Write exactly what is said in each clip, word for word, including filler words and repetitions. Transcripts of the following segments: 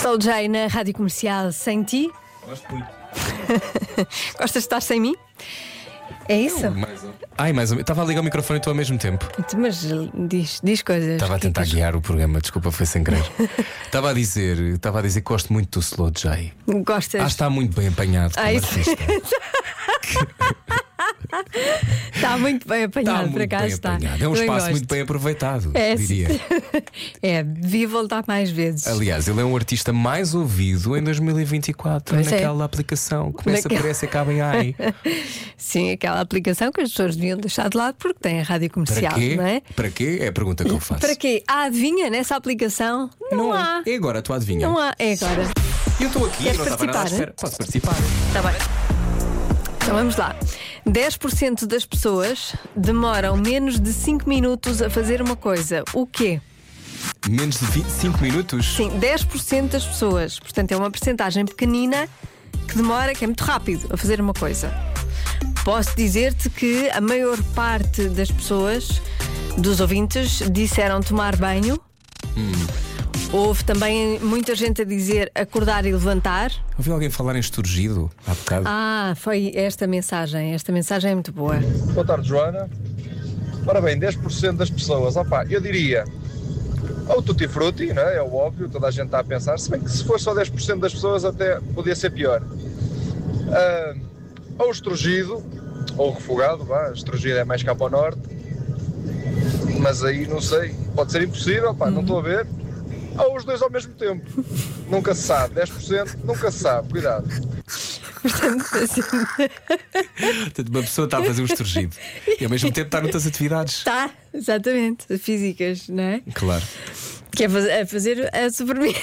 Soul J na Rádio Comercial sem ti. Gosto muito. Gostas de estar sem mim? É isso? Não, mais ou... Ai, mais ou... Estava a ligar o microfone e tu ao mesmo tempo. Mas diz, diz coisas. Estava a tentar que... guiar o programa, desculpa, foi sem querer. Estava a dizer, estava a dizer que gosto muito do Slow J. Gostas? Ah, está muito bem apanhado como ah, artista. Está muito bem apanhado, está por acaso muito bem está. apanhado. É um Também espaço gosto. muito bem aproveitado, é, diria. É, devia voltar mais vezes. Aliás, ele é um artista mais ouvido em dois mil e vinte e quatro pois naquela é. aplicação. Começa Naquela... por essa e acaba em ai. Sim, aquela aplicação que as pessoas deviam deixar de lado porque tem a rádio comercial, Para quê? não é? Para quê? É a pergunta que eu faço. Para quê? Há adivinha nessa aplicação? Não, Não há. É. É agora a tua adivinha. Não há. É agora. Eu estou aqui, Queres não estava nada à participar, espera. Posso participar? Está bem. Então vamos lá. dez por cento das pessoas demoram menos de cinco minutos a fazer uma coisa. O quê? Menos de vinte e cinco minutos? Sim, dez por cento das pessoas. Portanto, é uma percentagem pequenina que demora, que é muito rápido a fazer uma coisa. Posso dizer-te que a maior parte das pessoas, dos ouvintes, disseram tomar banho. Hum. Houve também muita gente a dizer acordar e levantar. Ouvi alguém falar em esturgido há bocado. Ah, foi esta mensagem. Esta mensagem é muito boa. Boa tarde, Joana. Ora bem, dez por cento das pessoas, opá, eu diria ou tutti frutti, não é? É o óbvio, toda a gente está a pensar, se bem que se for só dez por cento das pessoas até podia ser pior. Uh, ou estrugido, ou refogado, vá, estrugido é mais cá para o norte, mas aí não sei, pode ser impossível, pá, uhum. Não estou a ver. Ou os dois ao mesmo tempo, nunca se sabe, dez por cento nunca se sabe, cuidado. Portanto, assim... Portanto, uma pessoa está a fazer um esturgido e ao mesmo tempo está noutras atividades. Está, exatamente, físicas, não é? Claro. Que é faz- a fazer a sobremesa.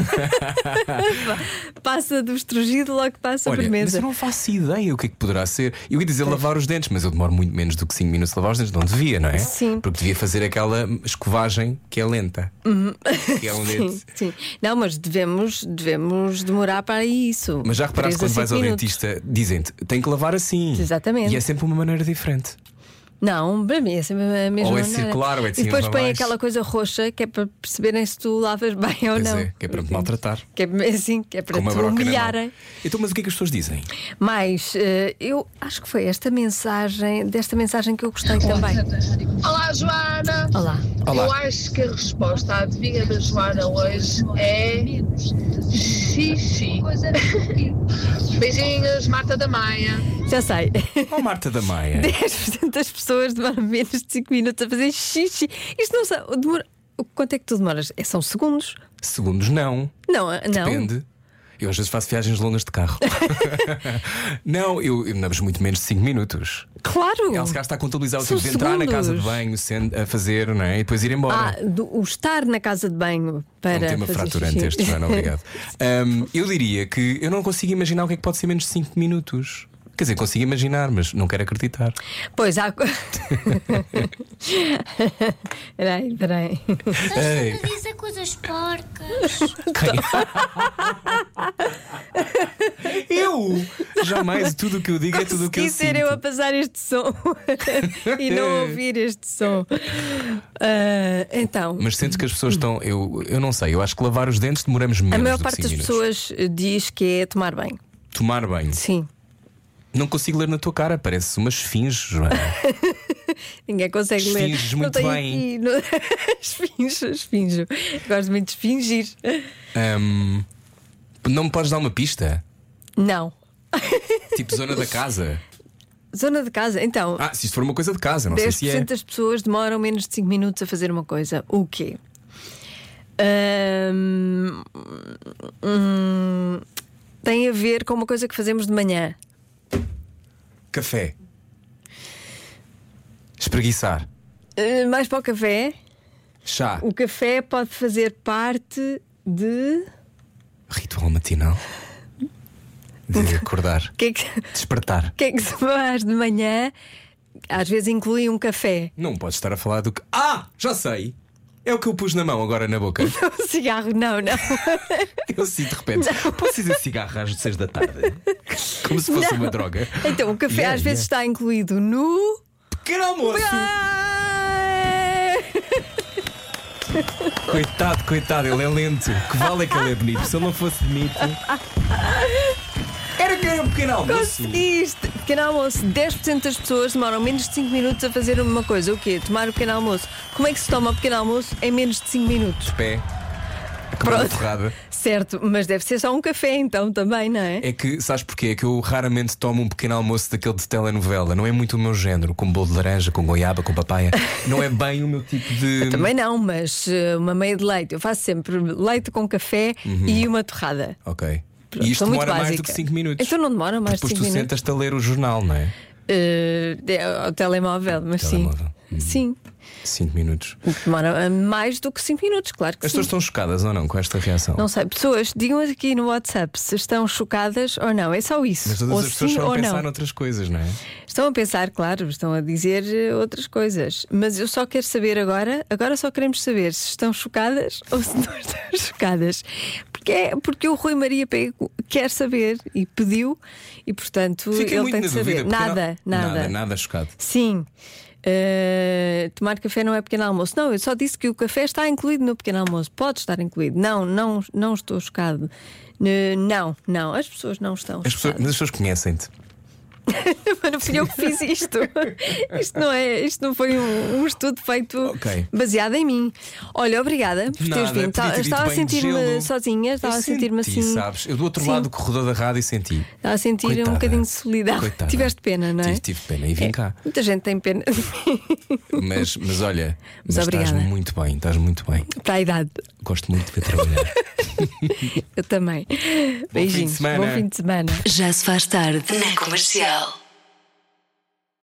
Passa do estrugido, logo passa a Olha, sobremesa. mas eu não faço ideia o que é que poderá ser. Eu ia dizer lavar os dentes, mas eu demoro muito menos do que cinco minutos a lavar os dentes. Não devia, não é? Sim. Porque devia fazer aquela escovagem que é lenta. Uhum. Que é um sim, dente. sim. Não, mas devemos, devemos demorar para isso. Mas já reparaste quando vais ao minutos. dentista, dizem-te, tem que lavar assim. Exatamente. E é sempre uma maneira diferente. Não, para mim é sempre a mesma Ou é maneira. circular, ou é de E depois cima para põe baixo. aquela coisa roxa que é para perceberem se tu lavas bem ou Pois não. é, que é para te maltratar. Que é assim, que é para Com uma te broca na mão. humilharem. Então, mas o que é que as pessoas dizem? Mas eh, eu acho que foi esta mensagem, desta mensagem que eu gostei também. Olá, Joana! Olá. Olá. Eu acho que a resposta à adivinha da Joana hoje é xixi. Beijinhos, Marta da Maia. Já sei. Oh, Marta da Maia. dez por cento das pessoas demoram menos de cinco minutos a fazer xixi. Isto não sabe. Demora... Quanto é que tu demoras? É, são segundos? Segundos, não. Não, não. Depende. Eu às vezes faço viagens longas de carro. Não, eu, eu andamos muito menos de cinco minutos. Claro. Ela se calhar está a contabilizar o São tempo de entrar na segundos. casa de banho, sendo, a fazer, não é? E depois ir embora. Ah, do, o estar na casa de banho para. É um tema fazer fraturante xixi. este, Joana, obrigado. um, Eu diria que eu não consigo imaginar o que é que pode ser menos de cinco minutos. Quer dizer, consigo imaginar, mas não quero acreditar. Pois há. Peraí, peraí. Ei. Estás a dizer coisas porcas. Quem? Eu? Jamais, tudo o que eu digo é tudo o que eu Consegui ser sinto. eu a passar este som e não ouvir este som. Ah, então, Mas sentes que as pessoas estão. Eu, eu não sei, eu acho que lavar os dentes demoramos menos a maior do que parte cinco das minutos. pessoas diz que é tomar banho. Tomar banho. Sim. Não consigo ler na tua cara, parece uma esfinge, Joana. Ninguém consegue ler. Esfinges Não muito tenho bem. Aqui, não... esfinjo, esfinjo. Gosto muito de esfingir. Hum, não me podes dar uma pista? Não. Tipo zona da casa. Zona de casa. Então, Ah, se isto for uma coisa de casa, não sei dez por se é. cento das pessoas demoram menos de cinco minutos a fazer uma coisa. O quê? Hum, hum, tem a ver com uma coisa que fazemos de manhã. Café. Espreguiçar. Uh, mais para o café. Chá. O café pode fazer parte de. Ritual matinal. De acordar. O que é que, Despertar. que é que se faz de manhã? Às vezes inclui um café. Não podes estar a falar do que. Ah, já sei! É o que eu pus na mão agora na boca. Um cigarro, não, não. Eu sinto de repente. Posso dizer cigarro às seis da tarde? Como se fosse Não. uma droga. Então, o café Yeah, às vezes yeah. está incluído no. Pequeno almoço! Ah! Coitado, coitado, ele é lento. Que vale é que ele é bonito. Se ele não fosse bonito. Era que era um pequeno almoço. Conseguiste! Pequeno almoço. dez por cento das pessoas demoram menos de cinco minutos a fazer uma coisa. O quê? Tomar o pequeno almoço. Como é que se toma o pequeno almoço em menos de cinco minutos? Pé. Pronto. Ferrada. Certo, mas deve ser só um café então também, não é? É que, sabes porquê? É que eu raramente tomo um pequeno almoço daquele de telenovela. Não é muito o meu género, com bolo de laranja, com goiaba, com papaya. Não é bem o meu tipo de. Eu também não, mas uh, uma meia de leite. Eu faço sempre leite com café uhum. e uma torrada. Ok. Pronto, e isto demora mais básica. do que cinco minutos. Então não demora mais de cinco minutos. Depois tu sentas-te a ler o jornal, não é? Uh, é o telemóvel, mas o telemóvel. sim. Hum. Sim. cinco minutos. Demora mais do que cinco minutos, claro que As sim. pessoas estão chocadas ou não com esta reação? Não sei, pessoas, digam aqui no WhatsApp se estão chocadas ou não. É só isso. Mas todas ou as pessoas sim estão a ou pensar não. noutras coisas, não é? Estão a pensar, claro, estão a dizer outras coisas. Mas eu só quero saber agora, agora só queremos saber se estão chocadas ou se não estão chocadas. Porque, é, porque o Rui Maria Pego quer saber e pediu, e portanto Fiquei ele tem de saber. Dúvida, nada, não... nada, nada. Nada chocado. Sim. Uh, tomar café não é pequeno almoço. Não, eu só disse que o café está incluído no pequeno almoço. Pode estar incluído. Não, não, não estou chocado. Uh, não, não, as pessoas não estão as pessoas, Mas as pessoas conhecem-te. Mas não fui eu que fiz isto. Isto não, é, isto não foi um, um estudo feito okay. baseado em mim. Olha, obrigada por teres vindo. Ter estava a sentir-me sozinha, estava eu a sentir-me senti, assim. Sabes? Eu do outro Sim. lado do corredor da rádio senti. Estava a sentir Coitada. um bocadinho de solidão. Coitada. Tiveste pena, não é? Tive, tive pena e vim é, cá. Muita gente tem pena de mim. Mas, mas olha, mas mas estás muito bem, estás muito bem. Para a idade. Gosto muito de ver trabalhar. Eu também. Bom Beijinhos. Fim de semana. Bom fim de semana. Já se faz tarde na Comercial.